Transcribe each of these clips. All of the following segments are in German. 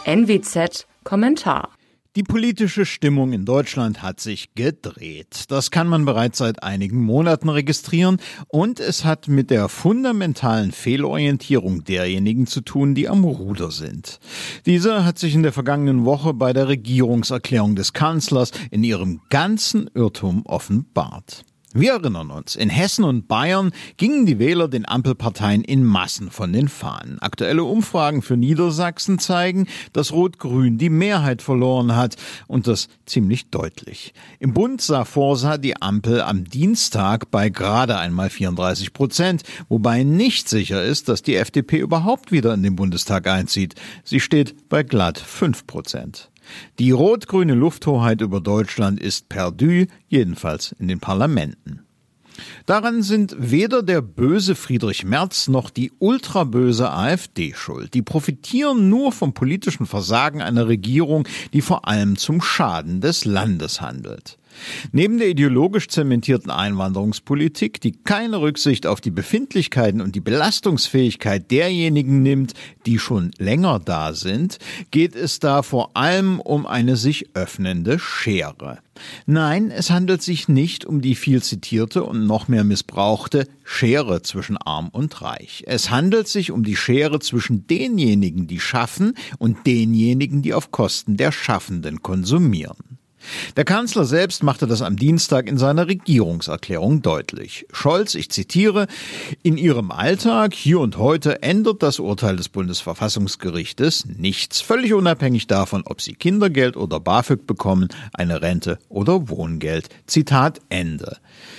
NWZ Kommentar. Die politische Stimmung in Deutschland hat sich gedreht. Das kann man bereits seit einigen Monaten registrieren und es hat mit der fundamentalen Fehlorientierung derjenigen zu tun, die am Ruder sind. Diese hat sich in der vergangenen Woche bei der Regierungserklärung des Kanzlers in ihrem ganzen Irrtum offenbart. Wir erinnern uns, in Hessen und Bayern gingen die Wähler den Ampelparteien in Massen von den Fahnen. Aktuelle Umfragen für Niedersachsen zeigen, dass Rot-Grün die Mehrheit verloren hat und das ziemlich deutlich. Im Bund vorsah die Ampel am Dienstag bei gerade einmal 34%, wobei nicht sicher ist, dass die FDP überhaupt wieder in den Bundestag einzieht. Sie steht bei glatt 5%. Die rot-grüne Lufthoheit über Deutschland ist perdu, jedenfalls in den Parlamenten. Daran sind weder der böse Friedrich Merz noch die ultraböse AfD schuld. Die profitieren nur vom politischen Versagen einer Regierung, die vor allem zum Schaden des Landes handelt. Neben der ideologisch zementierten Einwanderungspolitik, die keine Rücksicht auf die Befindlichkeiten und die Belastungsfähigkeit derjenigen nimmt, die schon länger da sind, geht es da vor allem um eine sich öffnende Schere. Nein, es handelt sich nicht um die viel zitierte und noch mehr missbrauchte Schere zwischen Arm und Reich. Es handelt sich um die Schere zwischen denjenigen, die schaffen, und denjenigen, die auf Kosten der Schaffenden konsumieren. Der Kanzler selbst machte das am Dienstag in seiner Regierungserklärung deutlich. Scholz, ich zitiere, in Ihrem Alltag, hier und heute, ändert das Urteil des Bundesverfassungsgerichtes nichts, völlig unabhängig davon, ob Sie Kindergeld oder BAföG bekommen, eine Rente oder Wohngeld. Zitat Ende.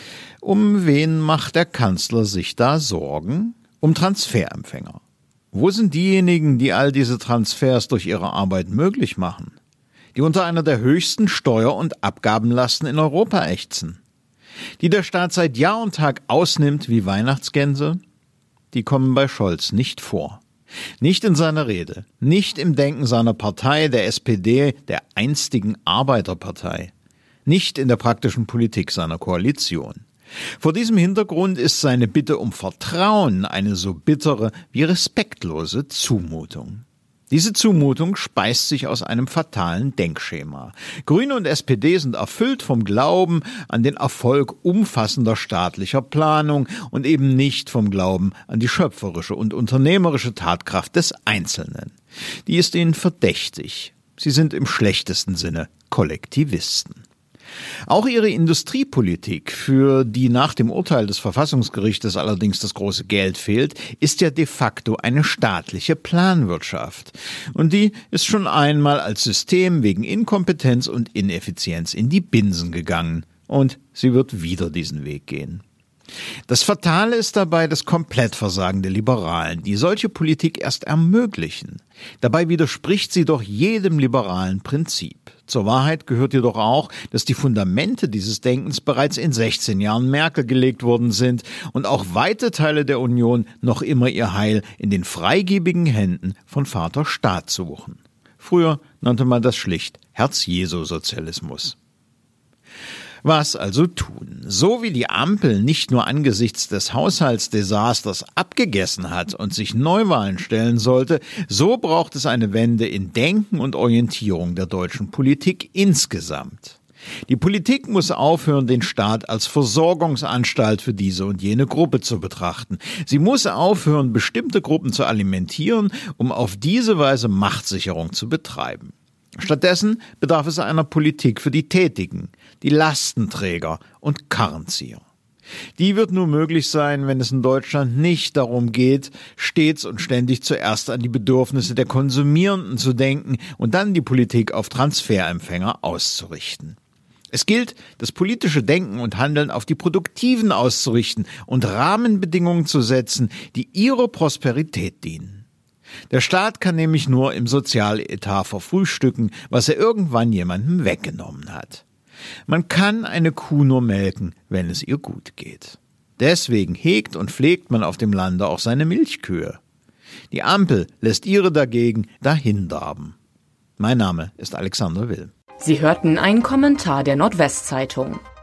Um wen macht der Kanzler sich da Sorgen? Um Transferempfänger. Wo sind diejenigen, die all diese Transfers durch ihre Arbeit möglich machen? Die unter einer der höchsten Steuer- und Abgabenlasten in Europa ächzen, die der Staat seit Jahr und Tag ausnimmt wie Weihnachtsgänse, die kommen bei Scholz nicht vor. Nicht in seiner Rede, nicht im Denken seiner Partei, der SPD, der einstigen Arbeiterpartei, nicht in der praktischen Politik seiner Koalition. Vor diesem Hintergrund ist seine Bitte um Vertrauen eine so bittere wie respektlose Zumutung. Diese Zumutung speist sich aus einem fatalen Denkschema. Grüne und SPD sind erfüllt vom Glauben an den Erfolg umfassender staatlicher Planung und eben nicht vom Glauben an die schöpferische und unternehmerische Tatkraft des Einzelnen. Die ist ihnen verdächtig. Sie sind im schlechtesten Sinne Kollektivisten. Auch ihre Industriepolitik, für die nach dem Urteil des Verfassungsgerichtes allerdings das große Geld fehlt, ist ja de facto eine staatliche Planwirtschaft. Und die ist schon einmal als System wegen Inkompetenz und Ineffizienz in die Binsen gegangen. Und sie wird wieder diesen Weg gehen. Das Fatale ist dabei das Komplettversagen der Liberalen, die solche Politik erst ermöglichen. Dabei widerspricht sie doch jedem liberalen Prinzip. Zur Wahrheit gehört jedoch auch, dass die Fundamente dieses Denkens bereits in 16 Jahren Merkel gelegt worden sind und auch weite Teile der Union noch immer ihr Heil in den freigebigen Händen von Vater Staat suchen. Früher nannte man das schlicht Herz-Jesu-Sozialismus. Was also tun? So wie die Ampel nicht nur angesichts des Haushaltsdesasters abgegessen hat und sich Neuwahlen stellen sollte, so braucht es eine Wende in Denken und Orientierung der deutschen Politik insgesamt. Die Politik muss aufhören, den Staat als Versorgungsanstalt für diese und jene Gruppe zu betrachten. Sie muss aufhören, bestimmte Gruppen zu alimentieren, um auf diese Weise Machtsicherung zu betreiben. Stattdessen bedarf es einer Politik für die Tätigen, die Lastenträger und Karrenzieher. Die wird nur möglich sein, wenn es in Deutschland nicht darum geht, stets und ständig zuerst an die Bedürfnisse der Konsumierenden zu denken und dann die Politik auf Transferempfänger auszurichten. Es gilt, das politische Denken und Handeln auf die Produktiven auszurichten und Rahmenbedingungen zu setzen, die ihrer Prosperität dienen. Der Staat kann nämlich nur im Sozialetat verfrühstücken, was er irgendwann jemandem weggenommen hat. Man kann eine Kuh nur melken, wenn es ihr gut geht. Deswegen hegt und pflegt man auf dem Lande auch seine Milchkühe. Die Ampel lässt ihre dagegen dahindarben. Mein Name ist Alexander Will. Sie hörten einen Kommentar der Nordwestzeitung.